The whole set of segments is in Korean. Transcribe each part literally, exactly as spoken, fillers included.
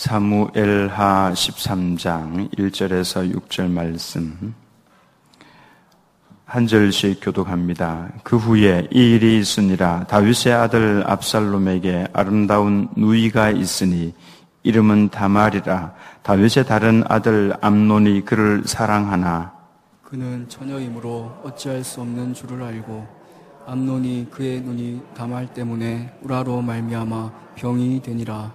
사무엘하 십삼 장 일 절에서 육 절 말씀 한 절씩 교독합니다. 그 후에 이 일이 있으니라. 다윗의 아들 압살롬에게 아름다운 누이가 있으니 이름은 다말이라. 다윗의 다른 아들 암논이 그를 사랑하나 그는 처녀이므로 어찌할 수 없는 줄을 알고 암논이 그의 눈이 다말 때문에 우라로 말미암아 병이 되니라.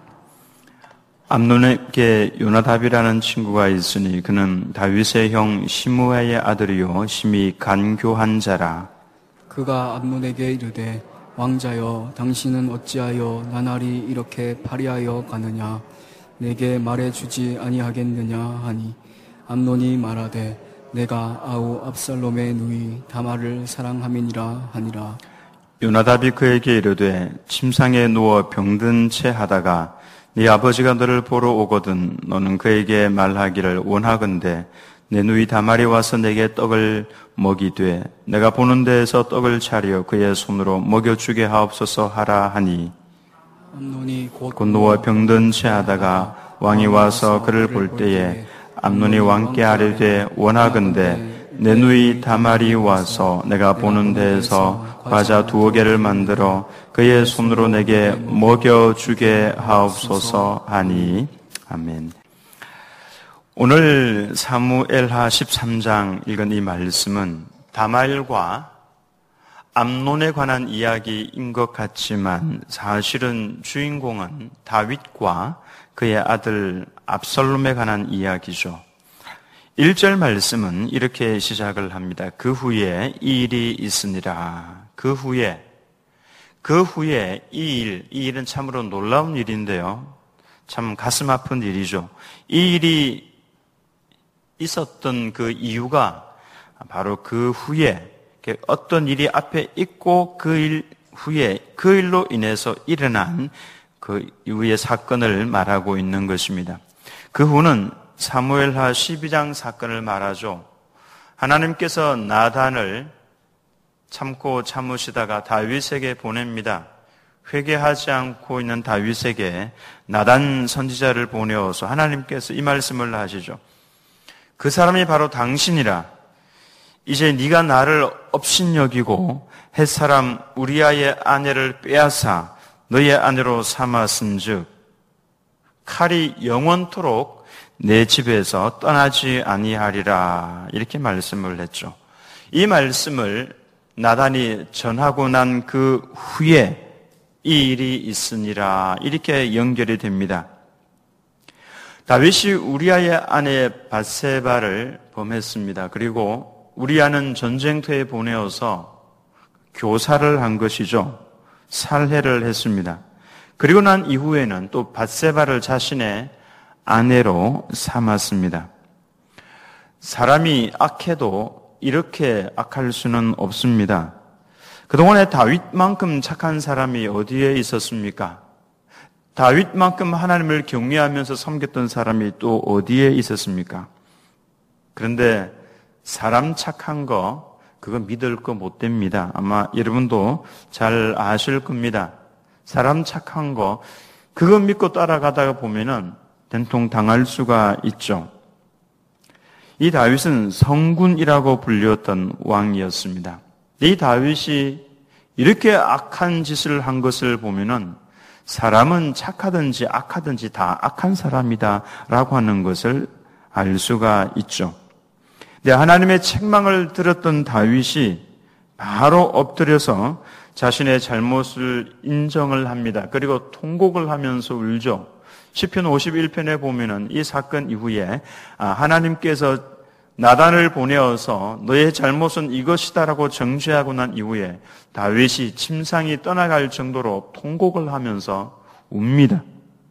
암논에게 요나답이라는 친구가 있으니 그는 다윗의 형 시므아의 아들이요 심히 간교한 자라. 그가 암논에게 이르되 왕자여 당신은 어찌하여 나날이 이렇게 파리하여 가느냐 내게 말해주지 아니하겠느냐 하니 암논이 말하되 내가 아우 압살롬의 누이 다말을 사랑함이니라 하니라. 요나답이 그에게 이르되 침상에 누워 병든 채 하다가 네 아버지가 너를 보러 오거든 너는 그에게 말하기를 원하건대 내 누이 다말이 와서 내게 떡을 먹이되 내가 보는 데에서 떡을 차려 그의 손으로 먹여주게 하옵소서 하라 하니 암논이 곧 곧 누워 병든 채 하다가 왕이 와서 그를 볼 때에 암논이 왕께 아뢰되 원하건대 내 누이 다말이 와서 내가 보는 데에서 과자 두어 개를 만들어 그의 손으로 내게 먹여주게 하옵소서 하니. 아멘. 오늘 사무엘하 십삼 장 읽은 이 말씀은 다말과 암논에 관한 이야기인 것 같지만 사실은 주인공은 다윗과 그의 아들 압살롬에 관한 이야기죠. 일 절 말씀은 이렇게 시작을 합니다. 그 후에 이 일이 있으니라. 그 후에, 그 후에 이 일, 이 일은 참으로 놀라운 일인데요. 참 가슴 아픈 일이죠. 이 일이 있었던 그 이유가 바로 그 후에 어떤 일이 앞에 있고 그 일 후에 그 일로 인해서 일어난 그 이후의 사건을 말하고 있는 것입니다. 그 후는 사무엘하 십이 장 사건을 말하죠. 하나님께서 나단을 참고 참으시다가 다윗에게 보냅니다. 회개하지 않고 있는 다윗에게 나단 선지자를 보내어서 하나님께서 이 말씀을 하시죠. 그 사람이 바로 당신이라. 이제 네가 나를 업신여기고 햇사람 우리아의 아내를 빼앗아 너의 아내로 삼았은즉 칼이 영원토록 내 집에서 떠나지 아니하리라. 이렇게 말씀을 했죠. 이 말씀을 나단이 전하고 난 그 후에 이 일이 있으니라. 이렇게 연결이 됩니다. 다윗이 우리아의 아내 밧세바를 범했습니다. 그리고 우리아는 전쟁터에 보내어서 교사를 한 것이죠. 살해를 했습니다. 그리고 난 이후에는 또 밧세바를 자신의 아내로 삼았습니다. 사람이 악해도 이렇게 악할 수는 없습니다. 그동안에 다윗만큼 착한 사람이 어디에 있었습니까? 다윗만큼 하나님을 경외하면서 섬겼던 사람이 또 어디에 있었습니까? 그런데 사람 착한 거 그거 믿을 거 못 됩니다. 아마 여러분도 잘 아실 겁니다. 사람 착한 거 그거 믿고 따라가다가 보면은 된통 당할 수가 있죠. 이 다윗은 성군이라고 불렸던 왕이었습니다. 이 다윗이 이렇게 악한 짓을 한 것을 보면은 사람은 착하든지 악하든지 다 악한 사람이다라고 하는 것을 알 수가 있죠. 근데 하나님의 책망을 들었던 다윗이 바로 엎드려서 자신의 잘못을 인정을 합니다. 그리고 통곡을 하면서 울죠. 시편 오십일 편에 보면은 이 사건 이후에 하나님께서 나단을 보내어서 너의 잘못은 이것이다라고 정죄하고 난 이후에 다윗이 침상이 떠나갈 정도로 통곡을 하면서 웁니다.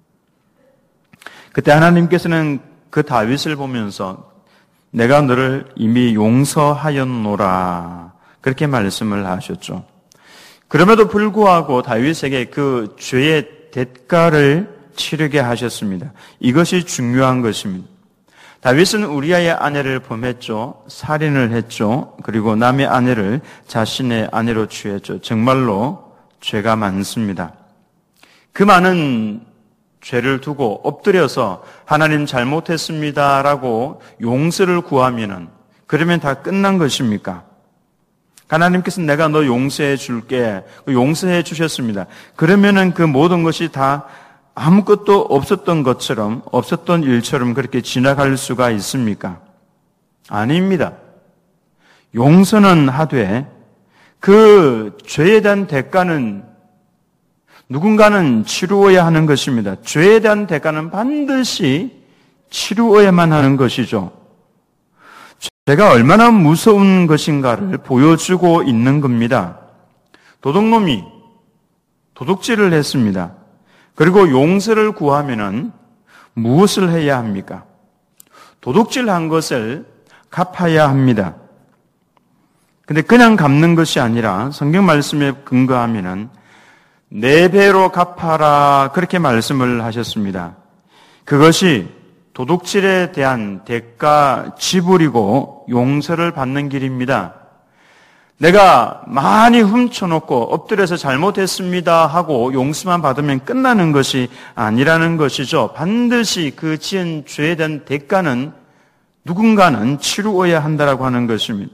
그때 하나님께서는 그 다윗을 보면서 내가 너를 이미 용서하였노라 그렇게 말씀을 하셨죠. 그럼에도 불구하고 다윗에게 그 죄의 대가를 치르게 하셨습니다. 이것이 중요한 것입니다. 다윗은 우리아의 아내를 범했죠. 살인을 했죠. 그리고 남의 아내를 자신의 아내로 취했죠. 정말로 죄가 많습니다. 그 많은 죄를 두고 엎드려서 하나님 잘못했습니다라고 용서를 구하면은 그러면 다 끝난 것입니까? 하나님께서 내가 너 용서해 줄게. 용서해 주셨습니다. 그러면은 그 모든 것이 다 아무것도 없었던 것처럼, 없었던 일처럼 그렇게 지나갈 수가 있습니까? 아닙니다. 용서는 하되 그 죄에 대한 대가는 누군가는 치루어야 하는 것입니다. 죄에 대한 대가는 반드시 치루어야만 하는 것이죠. 죄가 얼마나 무서운 것인가를 보여주고 있는 겁니다. 도둑놈이 도둑질을 했습니다. 그리고 용서를 구하면은 무엇을 해야 합니까? 도둑질한 것을 갚아야 합니다. 근데 그냥 갚는 것이 아니라 성경 말씀에 근거하면은 네 배로 갚아라 그렇게 말씀을 하셨습니다. 그것이 도둑질에 대한 대가 지불이고 용서를 받는 길입니다. 내가 많이 훔쳐놓고 엎드려서 잘못했습니다 하고 용서만 받으면 끝나는 것이 아니라는 것이죠. 반드시 그 지은 죄에 대한 대가는 누군가는 치루어야 한다라고 하는 것입니다.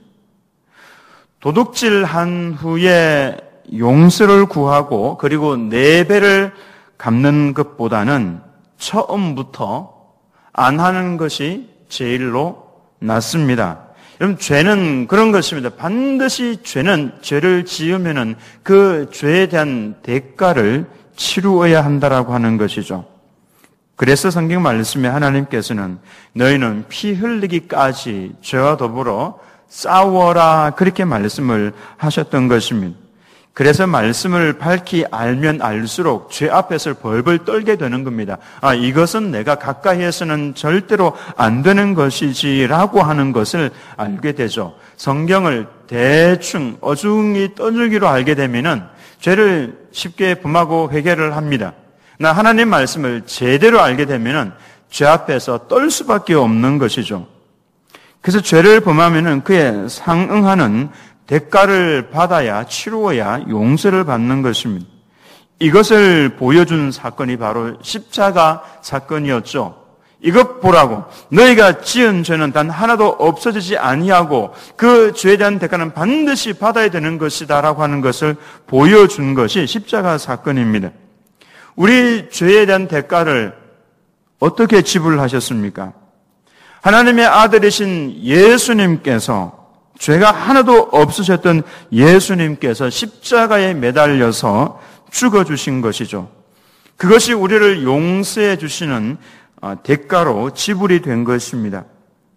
도둑질한 후에 용서를 구하고 그리고 네 배를 갚는 것보다는 처음부터 안 하는 것이 제일로 낫습니다. 여러분, 죄는 그런 것입니다. 반드시 죄는 죄를 지으면은 그 죄에 대한 대가를 치루어야 한다라고 하는 것이죠. 그래서 성경 말씀에 하나님께서는 너희는 피 흘리기까지 죄와 더불어 싸워라 그렇게 말씀을 하셨던 것입니다. 그래서 말씀을 밝히 알면 알수록 죄 앞에서 벌벌 떨게 되는 겁니다. 아, 이것은 내가 가까이 해서는 절대로 안 되는 것이지라고 하는 것을 알게 되죠. 성경을 대충 어중이 떠들기로 알게 되면은 죄를 쉽게 범하고 회개를 합니다. 나 하나님 말씀을 제대로 알게 되면은 죄 앞에서 떨 수밖에 없는 것이죠. 그래서 죄를 범하면은 그에 상응하는 대가를 받아야 치루어야 용서를 받는 것입니다. 이것을 보여준 사건이 바로 십자가 사건이었죠. 이것 보라고 너희가 지은 죄는 단 하나도 없어지지 아니하고 그 죄에 대한 대가는 반드시 받아야 되는 것이다라고 하는 것을 보여준 것이 십자가 사건입니다. 우리 죄에 대한 대가를 어떻게 지불하셨습니까? 하나님의 아들이신 예수님께서 죄가 하나도 없으셨던 예수님께서 십자가에 매달려서 죽어주신 것이죠. 그것이 우리를 용서해 주시는 대가로 지불이 된 것입니다.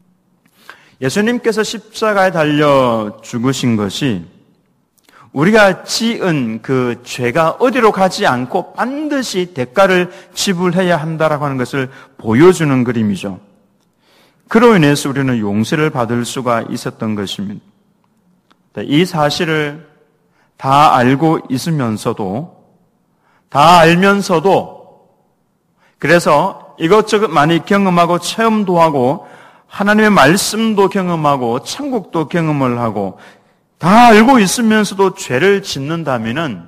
예수님께서 십자가에 달려 죽으신 것이 우리가 지은 그 죄가 어디로 가지 않고 반드시 대가를 지불해야 한다라고 하는 것을 보여주는 그림이죠. 그로 인해서 우리는 용서를 받을 수가 있었던 것입니다. 이 사실을 다 알고 있으면서도, 다 알면서도, 그래서 이것저것 많이 경험하고 체험도 하고 하나님의 말씀도 경험하고 천국도 경험을 하고 다 알고 있으면서도 죄를 짓는다면은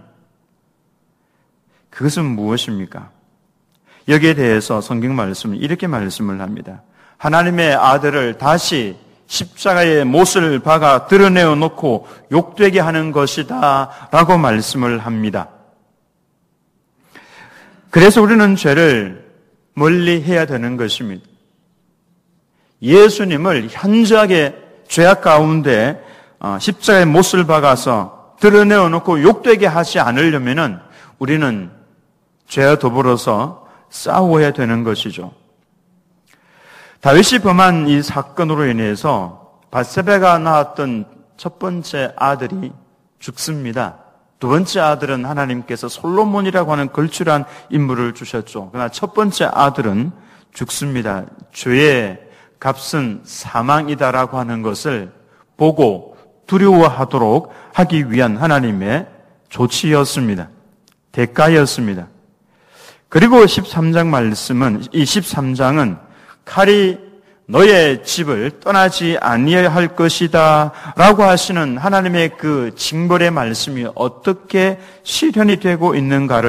그것은 무엇입니까? 여기에 대해서 성경 말씀은 이렇게 말씀을 합니다. 하나님의 아들을 다시 십자가에 못을 박아 드러내어 놓고 욕되게 하는 것이다 라고 말씀을 합니다. 그래서 우리는 죄를 멀리 해야 되는 것입니다. 예수님을 현저하게 죄악 가운데 십자가에 못을 박아서 드러내어 놓고 욕되게 하지 않으려면 우리는 죄와 더불어서 싸워야 되는 것이죠. 다윗이 범한 이 사건으로 인해서 밧세바가 낳았던 첫 번째 아들이 죽습니다. 두 번째 아들은 하나님께서 솔로몬이라고 하는 걸출한 인물을 주셨죠. 그러나 첫 번째 아들은 죽습니다. 죄의 값은 사망이다라고 하는 것을 보고 두려워하도록 하기 위한 하나님의 조치였습니다. 대가였습니다. 그리고 십삼 장 말씀은, 이 십삼 장은 칼이 너의 집을 떠나지 아니할 것이다 라고 하시는 하나님의 그 징벌의 말씀이 어떻게 실현이 되고 있는가를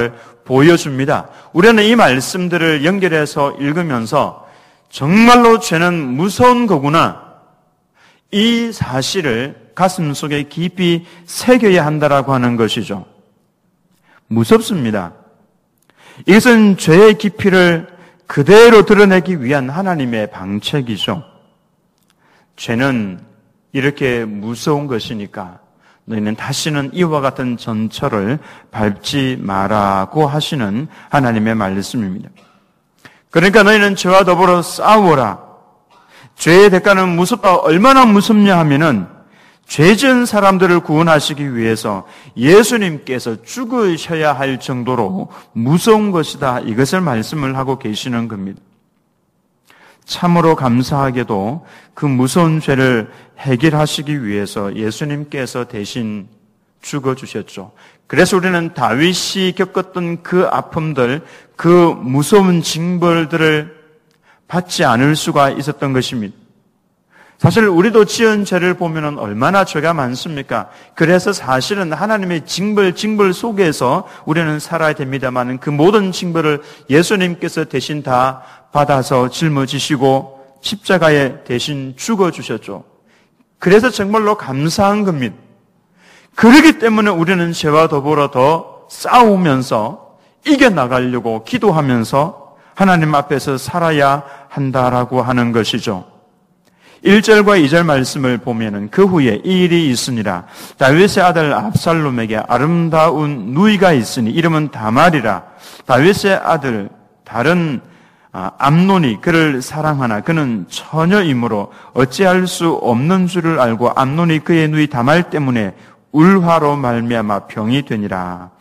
보여줍니다. 우리는 이 말씀들을 연결해서 읽으면서 정말로 죄는 무서운 거구나, 이 사실을 가슴속에 깊이 새겨야 한다라고 하는 것이죠. 무섭습니다. 이것은 죄의 깊이를 그대로 드러내기 위한 하나님의 방책이죠. 죄는 이렇게 무서운 것이니까 너희는 다시는 이와 같은 전철을 밟지 마라고 하시는 하나님의 말씀입니다. 그러니까 너희는 죄와 더불어 싸우라. 죄의 대가는 무섭다. 얼마나 무섭냐 하면은 죄 지은 사람들을 구원하시기 위해서 예수님께서 죽으셔야 할 정도로 무서운 것이다. 이것을 말씀을 하고 계시는 겁니다. 참으로 감사하게도 그 무서운 죄를 해결하시기 위해서 예수님께서 대신 죽어주셨죠. 그래서 우리는 다윗이 겪었던 그 아픔들, 그 무서운 징벌들을 받지 않을 수가 있었던 것입니다. 사실 우리도 지은 죄를 보면 얼마나 죄가 많습니까? 그래서 사실은 하나님의 징벌, 징벌 속에서 우리는 살아야 됩니다만 그 모든 징벌을 예수님께서 대신 다 받아서 짊어지시고 십자가에 대신 죽어주셨죠. 그래서 정말로 감사한 겁니다. 그렇기 때문에 우리는 죄와 더불어 더 싸우면서 이겨나가려고 기도하면서 하나님 앞에서 살아야 한다라고 하는 것이죠. 일 절과 이 절 말씀을 보면은 그 후에 이 일이 있으니라. 다윗의 아들 압살롬에게 아름다운 누이가 있으니 이름은 다말이라. 다윗의 아들 다른 암논이 그를 사랑하나 그는 처녀이므로 어찌할 수 없는 줄을 알고 암논이 그의 누이 다말 때문에 울화로 말미암아 병이 되니라.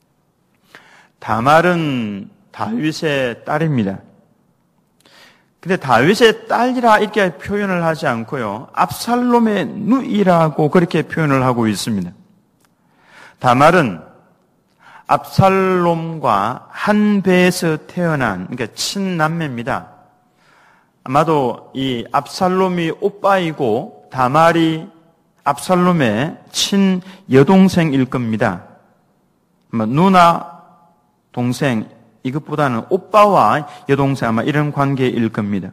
다말은 다윗의 딸입니다. 근데 다윗의 딸이라 이렇게 표현을 하지 않고요, 압살롬의 누이라고 그렇게 표현을 하고 있습니다. 다말은 압살롬과 한 배에서 태어난, 그러니까 친남매입니다. 아마도 이 압살롬이 오빠이고 다말이 압살롬의 친 여동생일 겁니다. 누나, 동생, 이것보다는 오빠와 여동생 아마 이런 관계일 겁니다.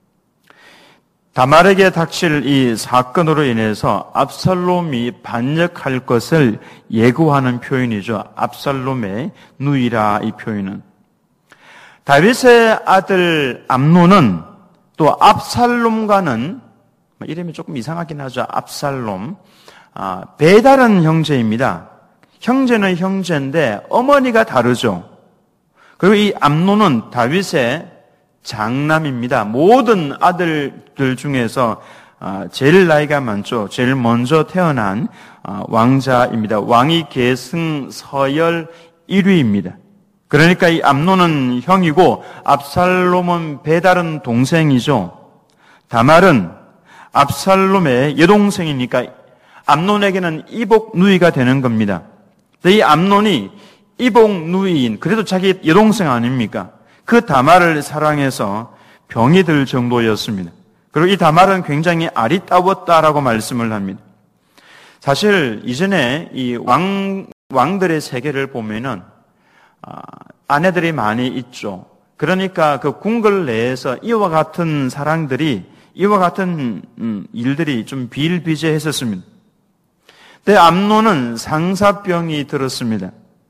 다말에게 닥칠 이 사건으로 인해서 압살롬이 반역할 것을 예고하는 표현이죠. 압살롬의 누이라 이 표현은. 다윗의 아들 암논은 또 압살롬과는 이름이 조금 이상하긴 하죠. 압살롬. 아, 배다른 형제입니다. 형제는 형제인데 어머니가 다르죠. 그리고 이 암논은 다윗의 장남입니다. 모든 아들들 중에서 제일 나이가 많죠. 제일 먼저 태어난 왕자입니다. 왕위 계승 서열 일 위입니다. 그러니까 이 암논은 형이고 압살롬은 배다른 동생이죠. 다말은 압살롬의 여동생이니까 암논에게는 이복 누이가 되는 겁니다. 이 암논이 이복 누이인, 그래도 자기 여동생 아닙니까? 그 다말을 사랑해서 병이 들 정도였습니다. 그리고 이 다말은 굉장히 아리따웠다라고 말씀을 합니다. 사실 이전에 이 왕, 왕들의 세계를 보면은 아, 아내들이 많이 있죠. 그러니까 그 궁궐 내에서 이와 같은 사랑들이, 이와 같은 음, 일들이 좀 비일비재했었습니다. 근데 암논은 상사병이 들었습니다.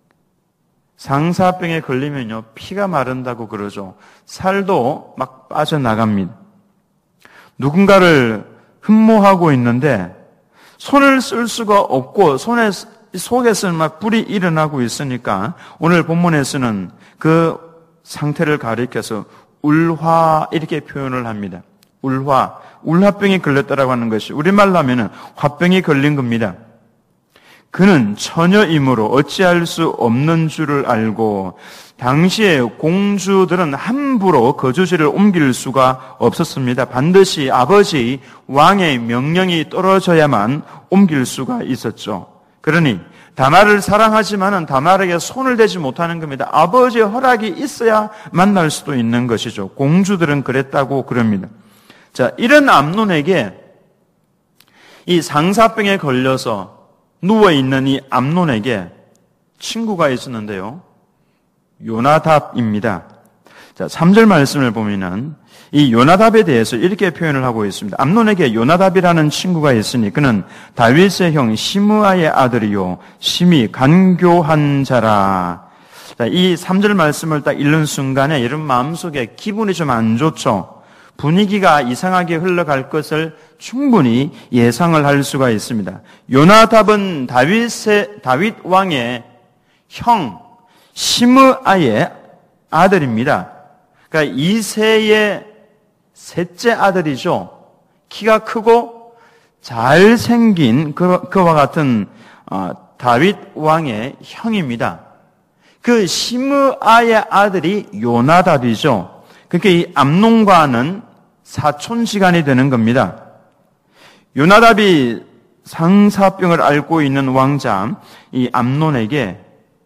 상사병에 걸리면요, 피가 마른다고 그러죠. 살도 막 빠져나갑니다. 누군가를 흠모하고 있는데 손을 쓸 수가 없고 손에, 속에서는 막 불이 일어나고 있으니까 오늘 본문에서는 그 상태를 가리켜서 울화 이렇게 표현을 합니다. 울화, 울화병이 걸렸다라고 하는 것이 우리말로 하면은 화병이 걸린 겁니다. 그는 처녀이므로 어찌할 수 없는 줄을 알고 당시에 공주들은 함부로 거주지를 옮길 수가 없었습니다. 반드시 아버지 왕의 명령이 떨어져야만 옮길 수가 있었죠. 그러니 다말을 사랑하지만은 다말에게 손을 대지 못하는 겁니다. 아버지의 허락이 있어야 만날 수도 있는 것이죠. 공주들은 그랬다고 그럽니다. 자, 이런 암논에게 이 상사병에 걸려서 누워있는 이 암논에게 친구가 있었는데요. 요나답입니다. 자, 삼 절 말씀을 보면은 이 요나답에 대해서 이렇게 표현을 하고 있습니다. 암논에게 요나답이라는 친구가 있으니 그는 다윗의 형 시므아의 아들이요 심히 간교한 자라. 자, 이 삼 절 말씀을 딱 읽는 순간에 이런 마음속에 기분이 좀 안 좋죠. 분위기가 이상하게 흘러갈 것을 충분히 예상을 할 수가 있습니다. 요나답은 다윗의 다윗 왕의 형 시므아의 아들입니다. 그러니까 이세의 셋째 아들이죠. 키가 크고 잘생긴 그, 그와 같은 어, 다윗 왕의 형입니다. 그 시므아의 아들이 요나답이죠. 그러니까 이 암논과는 사촌지간이 되는 겁니다. 요나답이 상사병을 앓고 있는 왕자 이 암논에게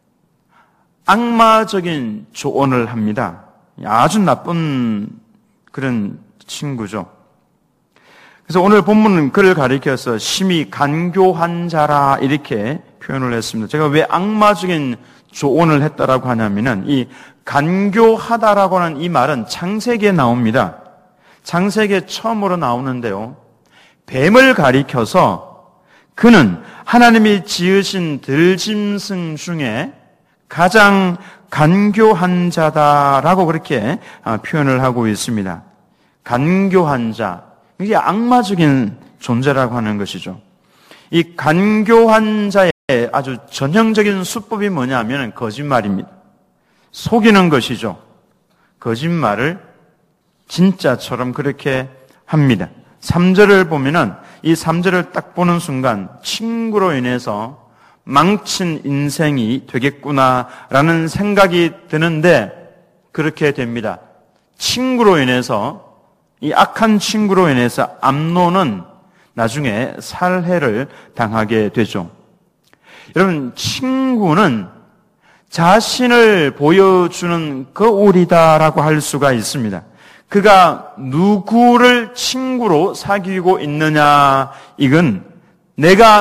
악마적인 조언을 합니다. 아주 나쁜 그런 친구죠. 그래서 오늘 본문은 그를 가리켜서 심히 간교한 자라 이렇게 표현을 했습니다. 제가 왜 악마적인 조언을 했다라고 하냐면은 이 간교하다라고 하는 이 말은 창세기에 나옵니다. 창세기에 처음으로 나오는데요. 뱀을 가리켜서 그는 하나님이 지으신 들짐승 중에 가장 간교한 자다라고 그렇게 표현을 하고 있습니다. 간교한 자, 이게 악마적인 존재라고 하는 것이죠. 이 간교한 자의 아주 전형적인 수법이 뭐냐면 거짓말입니다. 속이는 것이죠. 거짓말을 진짜처럼 그렇게 합니다. 삼 절을 보면은 이 삼 절을 딱 보는 순간 친구로 인해서 망친 인생이 되겠구나라는 생각이 드는데 그렇게 됩니다. 친구로 인해서 이 악한 친구로 인해서 암논은 나중에 살해를 당하게 되죠. 여러분, 친구는 자신을 보여주는 거울이다라고 할 수가 있습니다. 그가 누구를 친구로 사귀고 있느냐, 이건 내가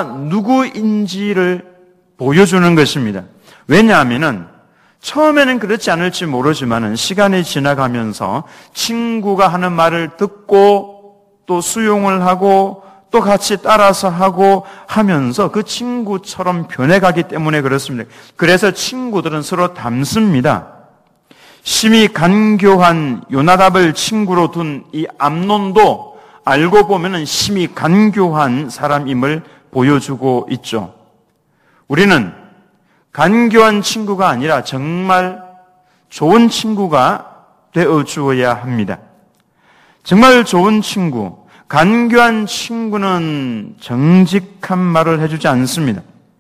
누구인지를 보여주는 것입니다. 왜냐하면은 처음에는 그렇지 않을지 모르지만은 시간이 지나가면서 친구가 하는 말을 듣고 또 수용을 하고 또 같이 따라서 하고 하면서 그 친구처럼 변해가기 때문에 그렇습니다. 그래서 친구들은 서로 닮습니다. 심히 간교한 요나답을 친구로 둔 이 암논도 알고 보면은 심히 간교한 사람임을 보여주고 있죠. 우리는 간교한 친구가 아니라 정말 좋은 친구가 되어 주어야 합니다. 정말 좋은 친구, 간교한 친구는 정직한 말을 해주지 않습니다.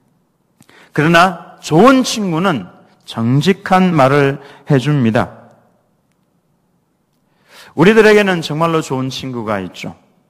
그러나 좋은 친구는 정직한 말을 해줍니다. 우리들에게는 정말로 좋은 친구가 있죠.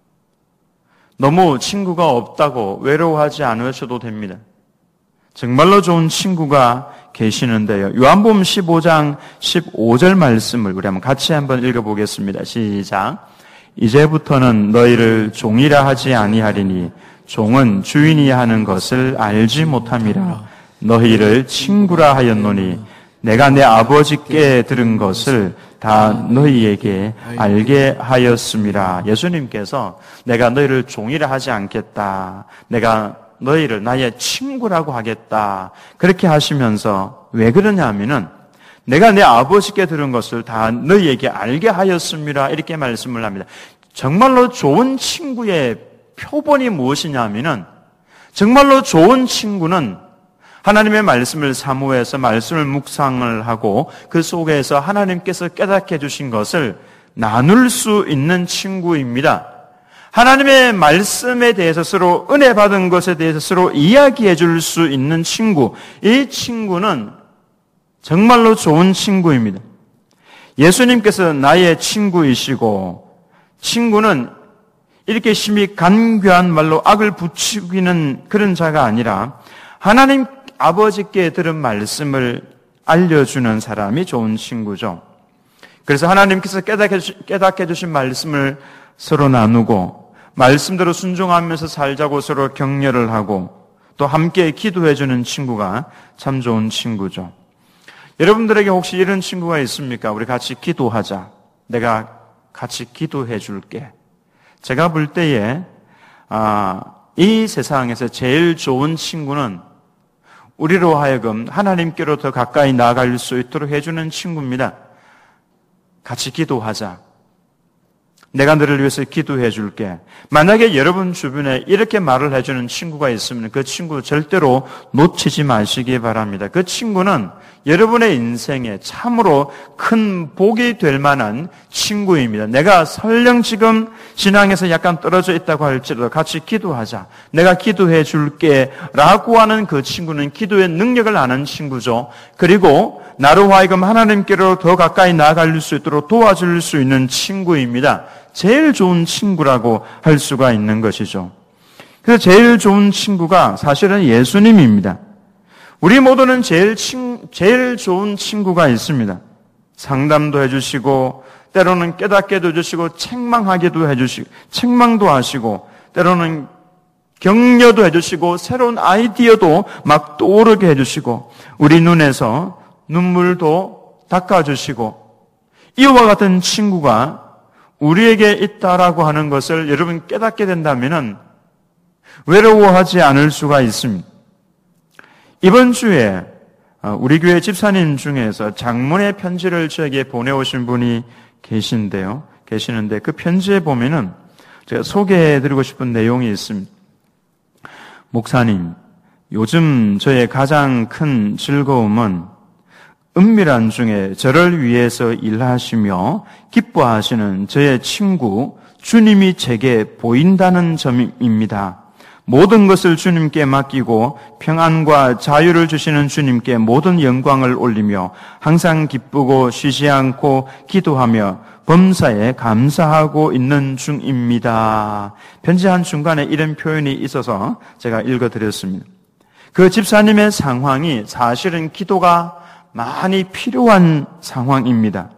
너무 친구가 없다고 외로워하지 않으셔도 됩니다. 정말로 좋은 친구가 계시는데요. 요한복음 십오 장 십오 절 말씀을 우리 한번 같이 한번 읽어보겠습니다. 시작. 이제부터는 너희를 종이라 하지 아니하리니 종은 주인이 하는 것을 알지 못함이라. 너희를 친구라 하였노니 내가 내 아버지께 들은 것을 다 너희에게 알게 하였음이라. 예수님께서 내가 너희를 종이라 하지 않겠다. 내가 너희를 나의 친구라고 하겠다. 그렇게 하시면서 왜 그러냐 하면은 내가 내 아버지께 들은 것을 다 너희에게 알게 하였음이라 이렇게 말씀을 합니다. 정말로 좋은 친구의 표본이 무엇이냐 하면은 정말로 좋은 친구는 하나님의 말씀을 사모해서 말씀을 묵상을 하고 그 속에서 하나님께서 깨닫게 해주신 것을 나눌 수 있는 친구입니다. 하나님의 말씀에 대해서 서로 은혜 받은 것에 대해서 서로 이야기해 줄 수 있는 친구, 이 친구는 정말로 좋은 친구입니다. 예수님께서 나의 친구이시고 친구는 이렇게 심히 간교한 말로 악을 부추기는 그런 자가 아니라 하나님 아버지께 들은 말씀을 알려주는 사람이 좋은 친구죠. 그래서 하나님께서 깨닫게 해주신 말씀을 서로 나누고 말씀대로 순종하면서 살자고 서로 격려를 하고 또 함께 기도해주는 친구가 참 좋은 친구죠. 여러분들에게 혹시 이런 친구가 있습니까? 우리 같이 기도하자. 내가 같이 기도해 줄게. 제가 볼 때에 아, 이 세상에서 제일 좋은 친구는 우리로 하여금 하나님께로 더 가까이 나아갈 수 있도록 해주는 친구입니다. 같이 기도하자. 내가 너를 위해서 기도해 줄게. 만약에 여러분 주변에 이렇게 말을 해주는 친구가 있으면 그 친구 절대로 놓치지 마시기 바랍니다. 그 친구는 여러분의 인생에 참으로 큰 복이 될 만한 친구입니다. 내가 설령 지금 신앙에서 약간 떨어져 있다고 할지라도 같이 기도하자. 내가 기도해 줄게 라고 하는 그 친구는 기도의 능력을 아는 친구죠. 그리고 나로 하여금 하나님께로 더 가까이 나아갈 수 있도록 도와줄 수 있는 친구입니다. 제일 좋은 친구라고 할 수가 있는 것이죠. 그래서 제일 좋은 친구가 사실은 예수님입니다. 우리 모두는 제일 친, 제일 좋은 친구가 있습니다. 상담도 해주시고, 때로는 깨닫게도 해주시고, 책망하게도 해주시고, 책망도 하시고, 때로는 격려도 해주시고, 새로운 아이디어도 막 떠오르게 해주시고, 우리 눈에서 눈물도 닦아주시고, 이와 같은 친구가 우리에게 있다라고 하는 것을 여러분 깨닫게 된다면 외로워하지 않을 수가 있습니다. 이번 주에 우리 교회 집사님 중에서 장문의 편지를 저에게 보내오신 분이 계신데요. 계시는데 그 편지에 보면은 제가 소개해드리고 싶은 내용이 있습니다. 목사님, 요즘 저의 가장 큰 즐거움은 은밀한 중에 저를 위해서 일하시며 기뻐하시는 저의 친구 주님이 제게 보인다는 점입니다. 모든 것을 주님께 맡기고 평안과 자유를 주시는 주님께 모든 영광을 올리며 항상 기쁘고 쉬지 않고 기도하며 범사에 감사하고 있는 중입니다. 편지 한 중간에 이런 표현이 있어서 제가 읽어드렸습니다. 그 집사님의 상황이 사실은 기도가 많이 필요한 상황입니다.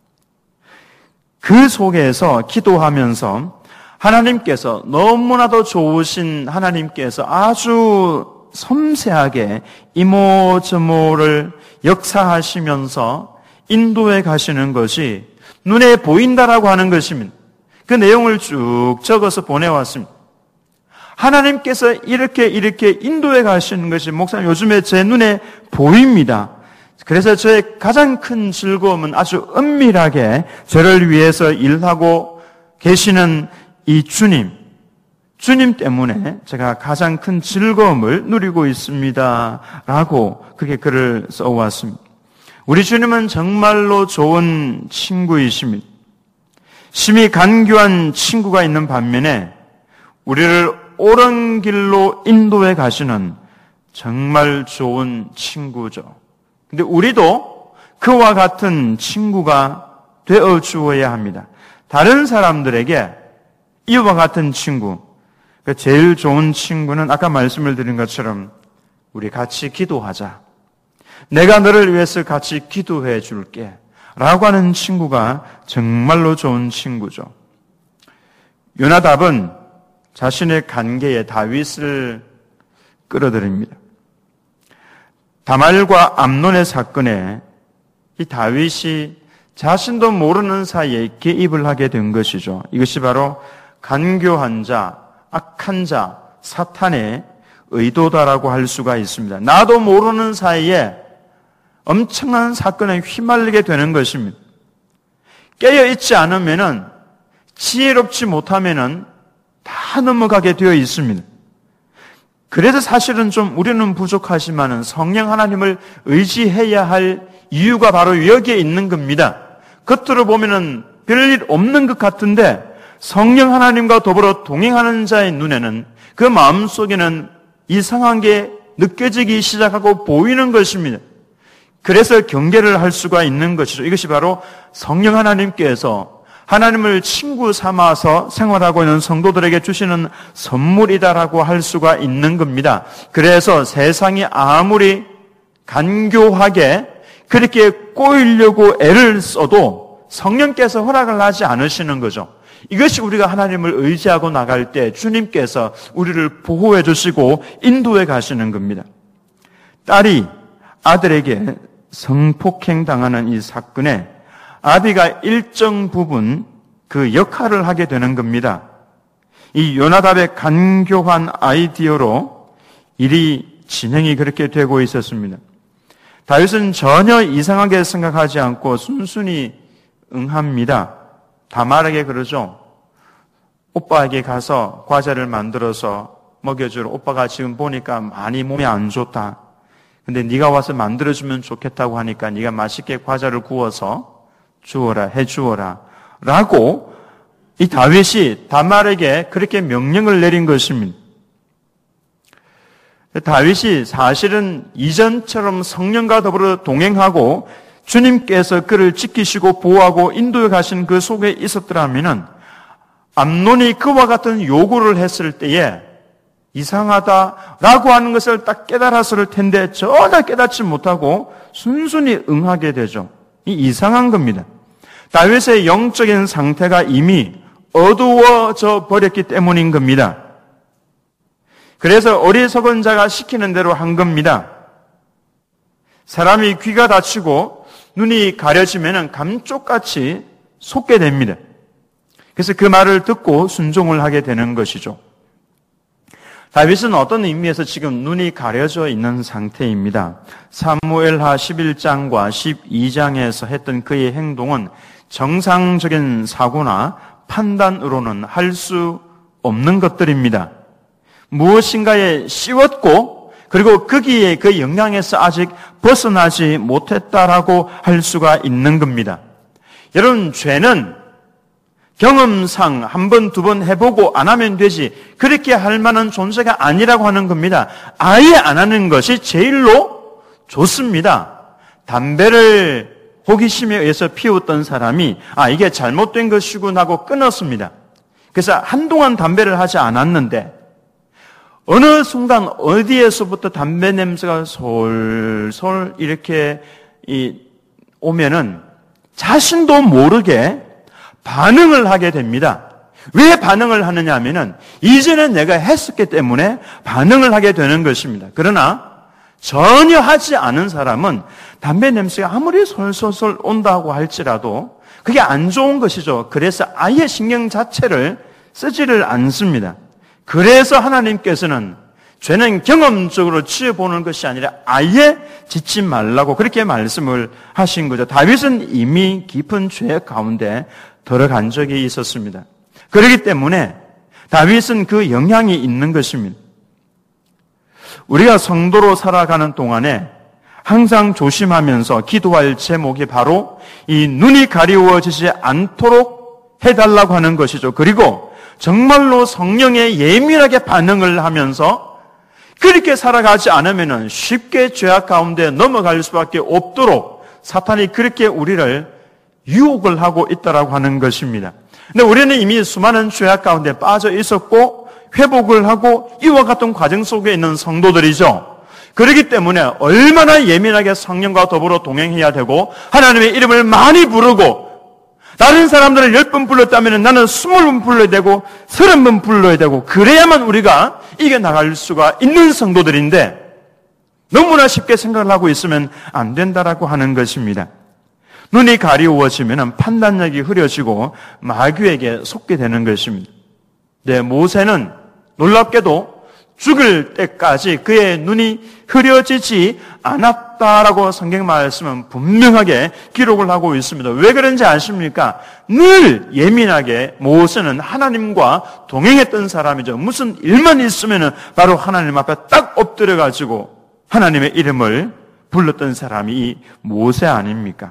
그 속에서 기도하면서 하나님께서 너무나도 좋으신 하나님께서 아주 섬세하게 이모저모를 역사하시면서 인도해 가시는 것이 눈에 보인다라고 하는 것입니다. 그 내용을 쭉 적어서 보내왔습니다. 하나님께서 이렇게 이렇게 인도해 가시는 것이 목사님 요즘에 제 눈에 보입니다. 그래서 저의 가장 큰 즐거움은 아주 은밀하게 저를 위해서 일하고 계시는 이 주님, 주님 때문에 제가 가장 큰 즐거움을 누리고 있습니다. 라고 그렇게 글을 써왔습니다. 우리 주님은 정말로 좋은 친구이십니다. 심히 간교한 친구가 있는 반면에 우리를 옳은 길로 인도해 가시는 정말 좋은 친구죠. 근데 우리도 그와 같은 친구가 되어 주어야 합니다. 다른 사람들에게 이와 같은 친구, 제일 좋은 친구는 아까 말씀을 드린 것처럼 우리 같이 기도하자. 내가 너를 위해서 같이 기도해 줄게. 라고 하는 친구가 정말로 좋은 친구죠. 요나답은 자신의 관계에 다윗을 끌어들입니다. 다말과 암논의 사건에 이 다윗이 자신도 모르는 사이에 개입을 하게 된 것이죠. 이것이 바로 간교한 자, 악한 자, 사탄의 의도다라고 할 수가 있습니다. 나도 모르는 사이에 엄청난 사건에 휘말리게 되는 것입니다. 깨어있지 않으면은, 지혜롭지 못하면은 다 넘어가게 되어 있습니다. 그래서 사실은 좀 우리는 부족하지만은 성령 하나님을 의지해야 할 이유가 바로 여기에 있는 겁니다. 겉으로 보면은 별일 없는 것 같은데 성령 하나님과 더불어 동행하는 자의 눈에는 그 마음속에는 이상한 게 느껴지기 시작하고 보이는 것입니다. 그래서 경계를 할 수가 있는 것이죠. 이것이 바로 성령 하나님께서 하나님을 친구 삼아서 생활하고 있는 성도들에게 주시는 선물이다라고 할 수가 있는 겁니다. 그래서 세상이 아무리 간교하게 그렇게 꼬이려고 애를 써도 성령께서 허락을 하지 않으시는 거죠. 이것이 우리가 하나님을 의지하고 나갈 때 주님께서 우리를 보호해 주시고 인도해 가시는 겁니다. 딸이 아들에게 성폭행 당하는 이 사건에 아비가 일정 부분 그 역할을 하게 되는 겁니다. 이 요나답의 간교한 아이디어로 일이 진행이 그렇게 되고 있었습니다. 다윗은 전혀 이상하게 생각하지 않고 순순히 응합니다. 다말에게 그러죠. 오빠에게 가서 과자를 만들어서 먹여주러, 오빠가 지금 보니까 많이 몸이 안 좋다. 근데 네가 와서 만들어주면 좋겠다고 하니까 네가 맛있게 과자를 구워서 주어라, 해주어라 라고 이 다윗이 다말에게 그렇게 명령을 내린 것입니다. 다윗이 사실은 이전처럼 성령과 더불어 동행하고 주님께서 그를 지키시고 보호하고 인도해 가신 그 속에 있었더라면 암논이 그와 같은 요구를 했을 때에 이상하다라고 하는 것을 딱 깨달았을 텐데 전혀 깨닫지 못하고 순순히 응하게 되죠. 이 이상한 겁니다. 다윗의 영적인 상태가 이미 어두워져 버렸기 때문인 겁니다. 그래서 어리석은 자가 시키는 대로 한 겁니다. 사람이 귀가 닫히고 눈이 가려지면 감쪽같이 속게 됩니다. 그래서 그 말을 듣고 순종을 하게 되는 것이죠. 다윗은 어떤 의미에서 지금 눈이 가려져 있는 상태입니다. 사무엘하 십일 장과 십이 장에서 했던 그의 행동은 정상적인 사고나 판단으로는 할 수 없는 것들입니다. 무엇인가에 씌웠고 그리고 거기에 그 영향에서 아직 벗어나지 못했다라고 할 수가 있는 겁니다. 여러분, 죄는 경험상 한 번, 두 번 해보고 안 하면 되지 그렇게 할 만한 존재가 아니라고 하는 겁니다. 아예 안 하는 것이 제일로 좋습니다. 담배를 호기심에 의해서 피웠던 사람이 아 이게 잘못된 것이구나 하고 끊었습니다. 그래서 한동안 담배를 하지 않았는데 어느 순간 어디에서부터 담배 냄새가 솔솔 이렇게 이 오면은 자신도 모르게 반응을 하게 됩니다. 왜 반응을 하느냐 하면은 이전에 내가 했었기 때문에 반응을 하게 되는 것입니다. 그러나 전혀 하지 않은 사람은 담배 냄새가 아무리 솔솔솔 온다고 할지라도 그게 안 좋은 것이죠. 그래서 아예 신경 자체를 쓰지를 않습니다. 그래서 하나님께서는 죄는 경험적으로 지어보는 것이 아니라 아예 짓지 말라고 그렇게 말씀을 하신 거죠. 다윗은 이미 깊은 죄 가운데 들어간 적이 있었습니다. 그렇기 때문에 다윗은 그 영향이 있는 것입니다. 우리가 성도로 살아가는 동안에 항상 조심하면서 기도할 제목이 바로 이 눈이 가리워지지 않도록 해달라고 하는 것이죠. 그리고 정말로 성령에 예민하게 반응을 하면서 그렇게 살아가지 않으면 쉽게 죄악 가운데 넘어갈 수밖에 없도록 사탄이 그렇게 우리를 유혹을 하고 있다라고 하는 것입니다. 근데 우리는 이미 수많은 죄악 가운데 빠져 있었고 회복을 하고 이와 같은 과정 속에 있는 성도들이죠. 그렇기 때문에 얼마나 예민하게 성령과 더불어 동행해야 되고 하나님의 이름을 많이 부르고 다른 사람들을 열 번 불렀다면 나는 스물 번 불러야 되고 서른 번 불러야 되고 그래야만 우리가 이겨나갈 수가 있는 성도들인데 너무나 쉽게 생각을 하고 있으면 안 된다라고 하는 것입니다. 눈이 가리워지면 판단력이 흐려지고 마귀에게 속게 되는 것입니다. 네, 모세는 놀랍게도 죽을 때까지 그의 눈이 흐려지지 않았다라고 성경 말씀은 분명하게 기록을 하고 있습니다. 왜 그런지 아십니까? 늘 예민하게 모세는 하나님과 동행했던 사람이죠. 무슨 일만 있으면 바로 하나님 앞에 딱 엎드려가지고 하나님의 이름을 불렀던 사람이 이 모세 아닙니까?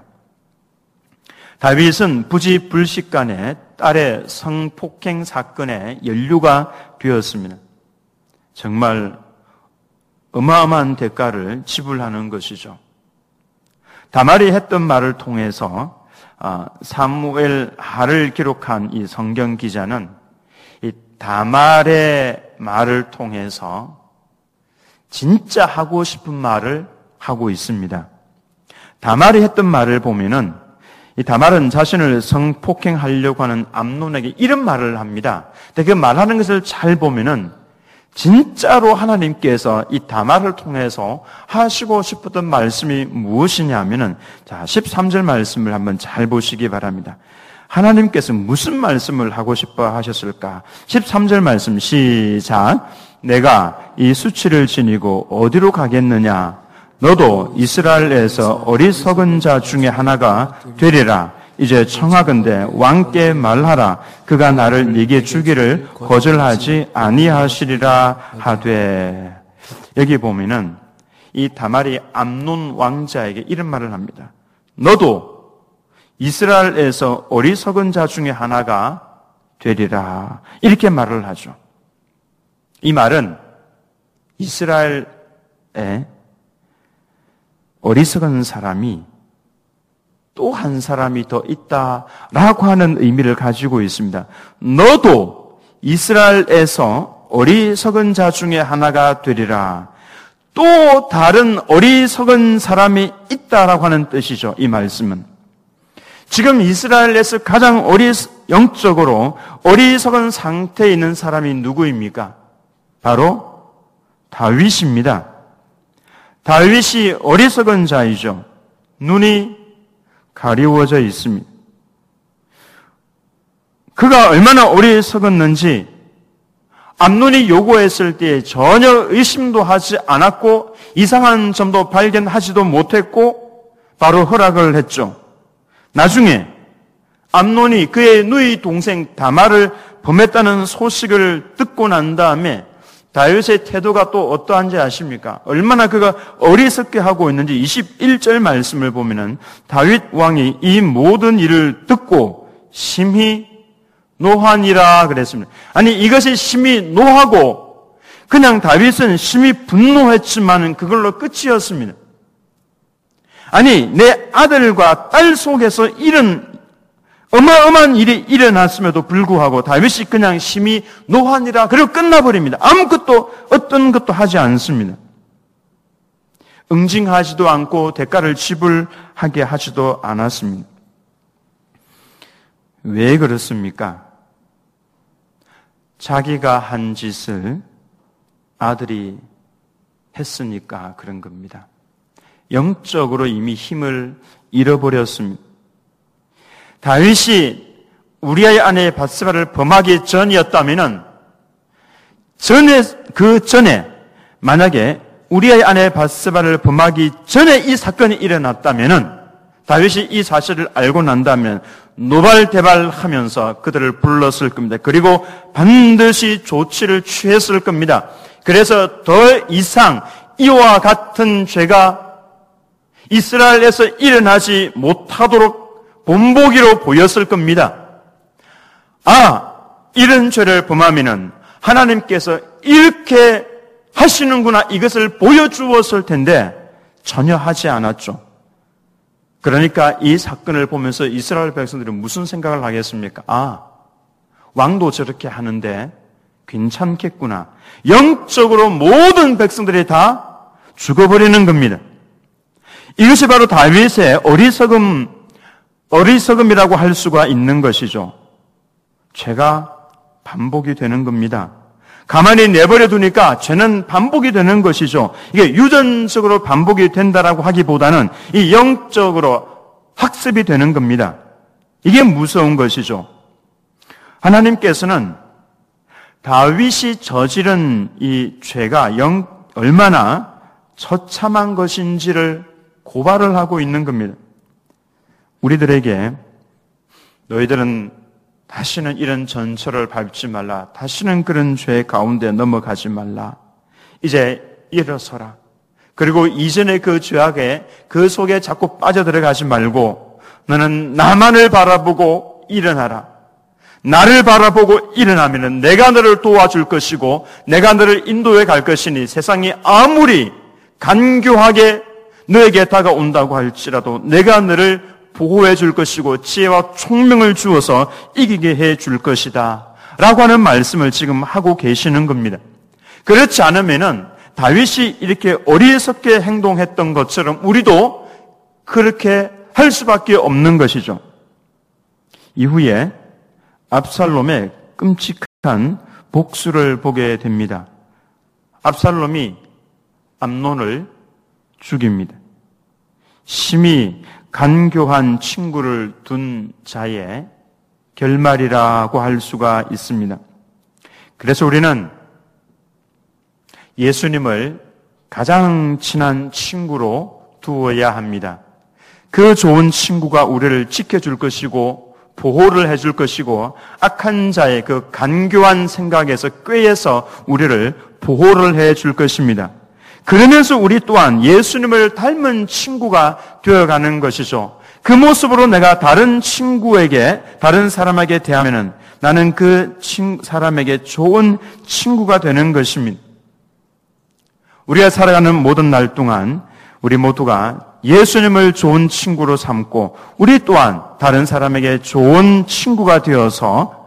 다윗은 부지불식간에 딸의 성폭행 사건에 연루가 되었습니다. 정말 어마어마한 대가를 지불하는 것이죠. 다말이 했던 말을 통해서 사무엘하를 기록한 이 성경 기자는 이 다말의 말을 통해서 진짜 하고 싶은 말을 하고 있습니다. 다말이 했던 말을 보면은 이 다말은 자신을 성폭행하려고 하는 암논에게 이런 말을 합니다. 근데 그 말하는 것을 잘 보면은 진짜로 하나님께서 이 다말을 통해서 하시고 싶었던 말씀이 무엇이냐 하면은, 자, 십삼 절 말씀을 한번 잘 보시기 바랍니다. 하나님께서 무슨 말씀을 하고 싶어 하셨을까? 십삼 절 말씀 시작. 내가 이 수치를 지니고 어디로 가겠느냐? 너도 이스라엘에서 어리석은 자 중에 하나가 되리라. 이제 청하건대 왕께 말하라. 그가 나를 네게 주기를 거절하지 아니하시리라 하되. 여기 보면은 이 다말이 암논 왕자에게 이런 말을 합니다. 너도 이스라엘에서 어리석은 자 중에 하나가 되리라. 이렇게 말을 하죠. 이 말은 이스라엘에 어리석은 사람이 또 한 사람이 더 있다라고 하는 의미를 가지고 있습니다. 너도 이스라엘에서 어리석은 자 중에 하나가 되리라. 또 다른 어리석은 사람이 있다라고 하는 뜻이죠. 이 말씀은. 지금 이스라엘에서 가장 어리, 영적으로 어리석은 상태에 있는 사람이 누구입니까? 바로 다윗입니다. 다윗이 어리석은 자이죠. 눈이 가리워져 있습니다. 그가 얼마나 어리석었는지 암논이 요구했을 때 전혀 의심도 하지 않았고 이상한 점도 발견하지도 못했고 바로 허락을 했죠. 나중에 암논이 그의 누이 동생 다말을 범했다는 소식을 듣고 난 다음에 다윗의 태도가 또 어떠한지 아십니까? 얼마나 그가 어리석게 하고 있는지 이십일 절 말씀을 보면은 다윗 왕이 이 모든 일을 듣고 심히 노하니라 그랬습니다. 아니 이것이 심히 노하고 그냥 다윗은 심히 분노했지만은 그걸로 끝이었습니다. 아니 내 아들과 딸 속에서 이런 어마어마한 일이 일어났음에도 불구하고 다윗이 그냥 심히 노하니라 그리고 끝나버립니다. 아무것도 어떤 것도 하지 않습니다. 응징하지도 않고 대가를 지불하게 하지도 않았습니다. 왜 그렇습니까? 자기가 한 짓을 아들이 했으니까 그런 겁니다. 영적으로 이미 힘을 잃어버렸습니다. 다윗이 우리아의 아내 밧세바를 범하기 전이었다면은 전에 그 전에 만약에 우리아의 아내 밧세바를 범하기 전에 이 사건이 일어났다면은 다윗이 이 사실을 알고 난다면 노발대발하면서 그들을 불렀을 겁니다. 그리고 반드시 조치를 취했을 겁니다. 그래서 더 이상 이와 같은 죄가 이스라엘에서 일어나지 못하도록 본보기로 보였을 겁니다. 아, 이런 죄를 범하면은 하나님께서 이렇게 하시는구나 이것을 보여주었을 텐데 전혀 하지 않았죠. 그러니까 이 사건을 보면서 이스라엘 백성들은 무슨 생각을 하겠습니까? 아, 왕도 저렇게 하는데 괜찮겠구나. 영적으로 모든 백성들이 다 죽어버리는 겁니다. 이것이 바로 다윗의 어리석음 어리석음이라고 할 수가 있는 것이죠. 죄가 반복이 되는 겁니다. 가만히 내버려 두니까 죄는 반복이 되는 것이죠. 이게 유전적으로 반복이 된다라고 하기보다는 이 영적으로 학습이 되는 겁니다. 이게 무서운 것이죠. 하나님께서는 다윗이 저지른 이 죄가 영, 얼마나 처참한 것인지를 고발을 하고 있는 겁니다. 우리들에게 너희들은 다시는 이런 전철을 밟지 말라. 다시는 그런 죄 가운데 넘어가지 말라. 이제 일어서라. 그리고 이전의 그 죄악에 그 속에 자꾸 빠져들어가지 말고 너는 나만을 바라보고 일어나라. 나를 바라보고 일어나면 내가 너를 도와줄 것이고 내가 너를 인도해 갈 것이니 세상이 아무리 간교하게 너에게 다가온다고 할지라도 내가 너를 보호해 줄 것이고 지혜와 총명을 주어서 이기게 해 줄 것이다 라고 하는 말씀을 지금 하고 계시는 겁니다. 그렇지 않으면은 다윗이 이렇게 어리석게 행동했던 것처럼 우리도 그렇게 할 수밖에 없는 것이죠. 이후에 압살롬의 끔찍한 복수를 보게 됩니다. 압살롬이 암논을 죽입니다. 심히 간교한 친구를 둔 자의 결말이라고 할 수가 있습니다. 그래서 우리는 예수님을 가장 친한 친구로 두어야 합니다. 그 좋은 친구가 우리를 지켜줄 것이고 보호를 해줄 것이고 악한 자의 그 간교한 생각에서 꾀에서 우리를 보호를 해줄 것입니다. 그러면서 우리 또한 예수님을 닮은 친구가 되어가는 것이죠. 그 모습으로 내가 다른 친구에게, 다른 사람에게 대하면은 나는 그 친, 사람에게 좋은 친구가 되는 것입니다. 우리가 살아가는 모든 날 동안 우리 모두가 예수님을 좋은 친구로 삼고 우리 또한 다른 사람에게 좋은 친구가 되어서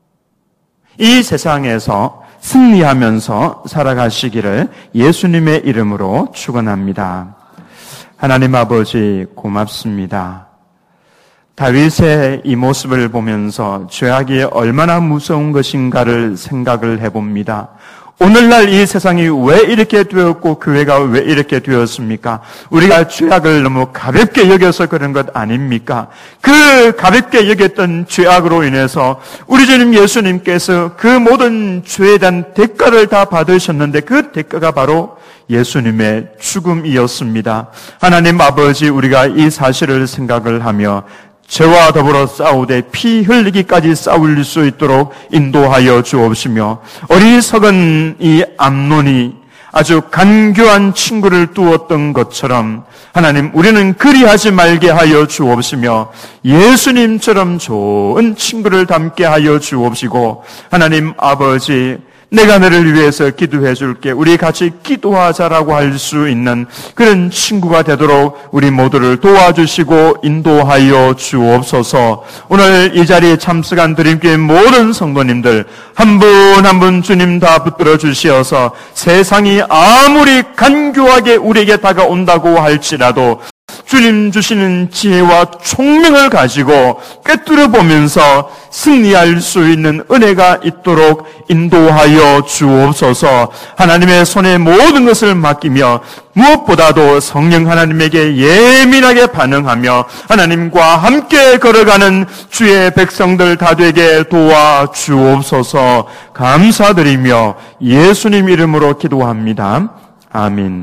이 세상에서 승리하면서 살아가시기를 예수님의 이름으로 축원합니다. 하나님 아버지 고맙습니다. 다윗의 이 모습을 보면서 죄악이 얼마나 무서운 것인가를 생각을 해봅니다. 오늘날 이 세상이 왜 이렇게 되었고 교회가 왜 이렇게 되었습니까? 우리가 죄악을 너무 가볍게 여겨서 그런 것 아닙니까? 그 가볍게 여겼던 죄악으로 인해서 우리 주님 예수님께서 그 모든 죄에 대한 대가를 다 받으셨는데 그 대가가 바로 예수님의 죽음이었습니다. 하나님 아버지, 우리가 이 사실을 생각을 하며 죄와 더불어 싸우되 피 흘리기까지 싸울 수 있도록 인도하여 주옵시며, 어리석은 이 암논이 아주 간교한 친구를 두었던 것처럼 하나님, 우리는 그리하지 말게 하여 주옵시며 예수님처럼 좋은 친구를 닮게 하여 주옵시고, 하나님 아버지, 내가 너를 위해서 기도해 줄게, 우리 같이 기도하자라고 할 수 있는 그런 친구가 되도록 우리 모두를 도와주시고 인도하여 주옵소서. 오늘 이 자리에 참석한 드림교회 모든 성도님들 한 분 한 분 주님 다 붙들어 주시어서 세상이 아무리 간교하게 우리에게 다가온다고 할지라도 주님 주시는 지혜와 총명을 가지고 꿰뚫어 보면서 승리할 수 있는 은혜가 있도록 인도하여 주옵소서. 하나님의 손에 모든 것을 맡기며 무엇보다도 성령 하나님에게 예민하게 반응하며 하나님과 함께 걸어가는 주의 백성들 다 되게 도와주옵소서. 감사드리며 예수님 이름으로 기도합니다. 아멘.